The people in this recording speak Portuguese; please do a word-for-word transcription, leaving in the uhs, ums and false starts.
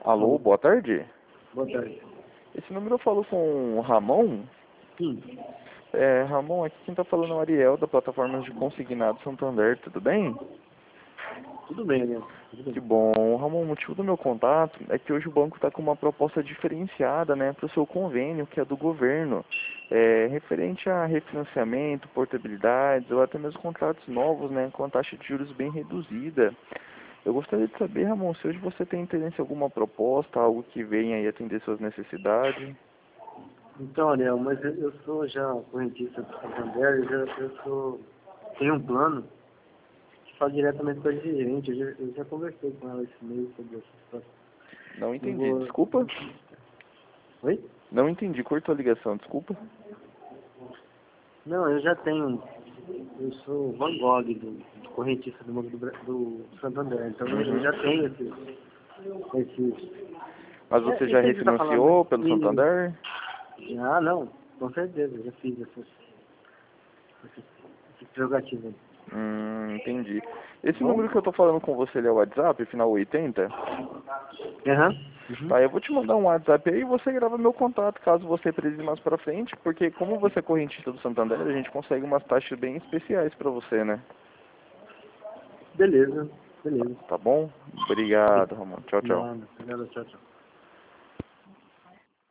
Alô, Alô, boa tarde. boa tarde. Esse número eu falo com o Ramon. Sim, É, Ramon, aqui quem tá falando é o Ariel, da plataforma de consignado Santander, tudo bem? tudo bem, né? Tudo Que bem. bom. Ramon, o motivo do meu contato é que hoje o banco está com uma proposta diferenciada, né, para o seu convênio, que é do governo, é, referente a refinanciamento, portabilidades ou até mesmo contratos novos, né, com a taxa de juros bem reduzida. Eu gostaria de saber, Ramon, se hoje você tem interesse em alguma proposta, algo que venha aí atender suas necessidades. Então, Ariel, mas eu, eu sou já correntista do Santander, eu, já, eu sou, tenho um plano que fala diretamente com a gerente, eu já, eu já conversei com ela esse mês sobre essa situação. Não Não entendi, vou... desculpa. Oi? Não entendi, cortou a ligação, desculpa. Não, eu já tenho, eu sou o Van Gogh do, do correntista do, Banco do, Bra- do Santander, então eu Uhum. já tenho esse, esse, Mas é, você já isso aí que você está falando, né? refinanciou pelo E, Santander? ah, não, com certeza, eu já fiz essas, essas, essas prerrogativas. Hum, entendi. Tá Esse bom? número que eu tô falando com você, ele é o WhatsApp, final oitenta? Aham. Uhum. Tá, eu vou te mandar um WhatsApp aí e você grava meu contato, caso você precise mais pra frente, porque como você é correntista do Santander, a gente consegue umas taxas bem especiais pra você, né? Beleza, beleza. Tá bom? Bem, Obrigado, Ramon. Tchau, tchau. nada, nada, tchau, tchau.